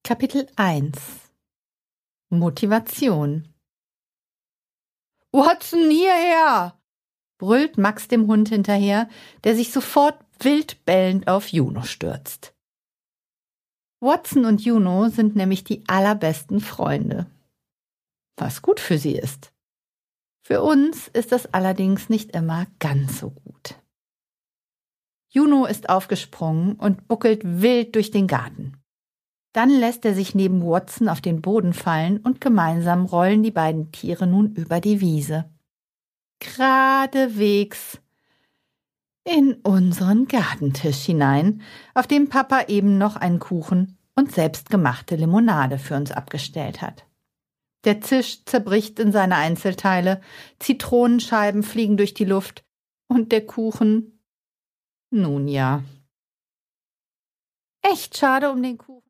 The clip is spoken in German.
Kapitel 1 Motivation. »Watson, hierher!« brüllt Max dem Hund hinterher, der sich sofort wild bellend auf Juno stürzt. Watson und Juno sind nämlich die allerbesten Freunde. Was gut für sie ist. Für uns ist das allerdings nicht immer ganz so gut. Juno ist aufgesprungen und buckelt wild durch den Garten. Dann lässt er sich neben Watson auf den Boden fallen und gemeinsam rollen die beiden Tiere nun über die Wiese. Geradewegs in unseren Gartentisch hinein, auf dem Papa eben noch einen Kuchen und selbstgemachte Limonade für uns abgestellt hat. Der Tisch zerbricht in seine Einzelteile, Zitronenscheiben fliegen durch die Luft und der Kuchen, nun ja. Echt schade um den Kuchen.